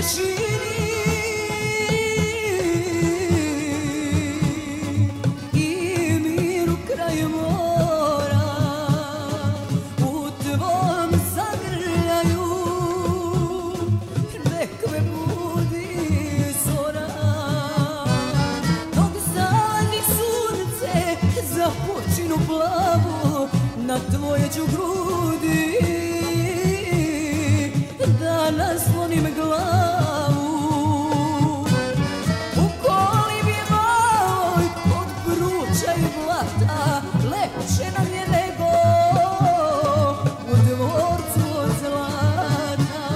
tišini i miru kraj mora u tvom zagrljaju nek me budi zora dok zaledi sunce za pučinu plavu na tvoje ću grudi da naslonim glavu u kolibi moj od vruća i blata lepše nam je nego u dvorcu od zlata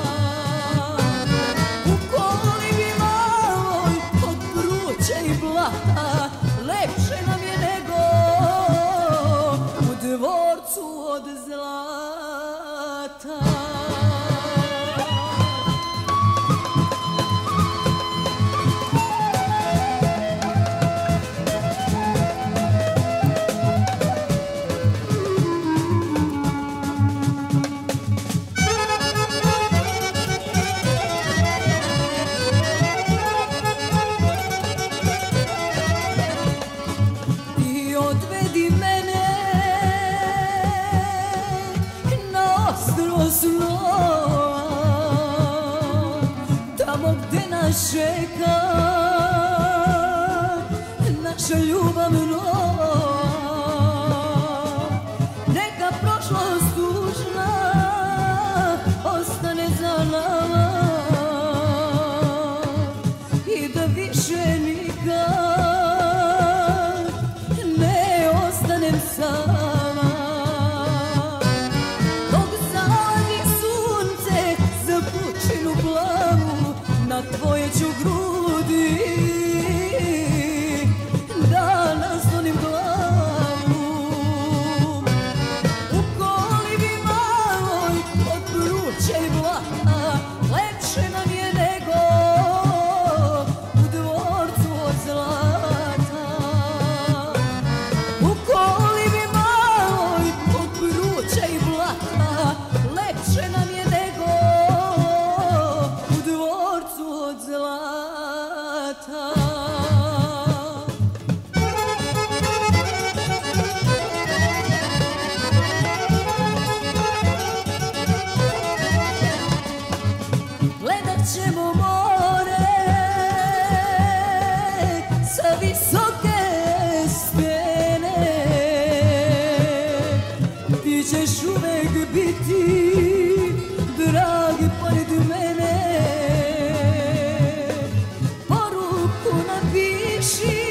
u kolibi moj od vruća i blata lepše nam je nego u dvorcu od zlata. Odvedi mene na ostrvo snova, tamo gde nas čeka naša ljubav nova. Neka prošlost tužna ostane za nama i da više nikad sama dok zaledi sunce za pučinu plavu na tvoje ću grudi da naslonim glavu u kolibi maloj od vruća i blata lepše nam je nego u dvorcu od zlata u kolibi maloj od vruća i blata lepše nam je nego u dvorcu od zlata. Gledat ćemo more sa visoke stene, ti ćeš uvek biti dragi pored mene. Poruku napiši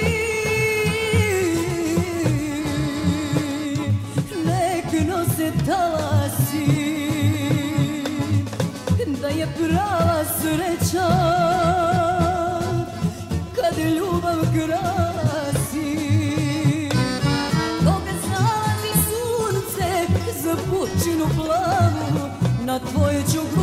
nek nose talasi da je prava sreća kad ljubav krasi dok zalazi sunce za pučinu plavu na tvoje ću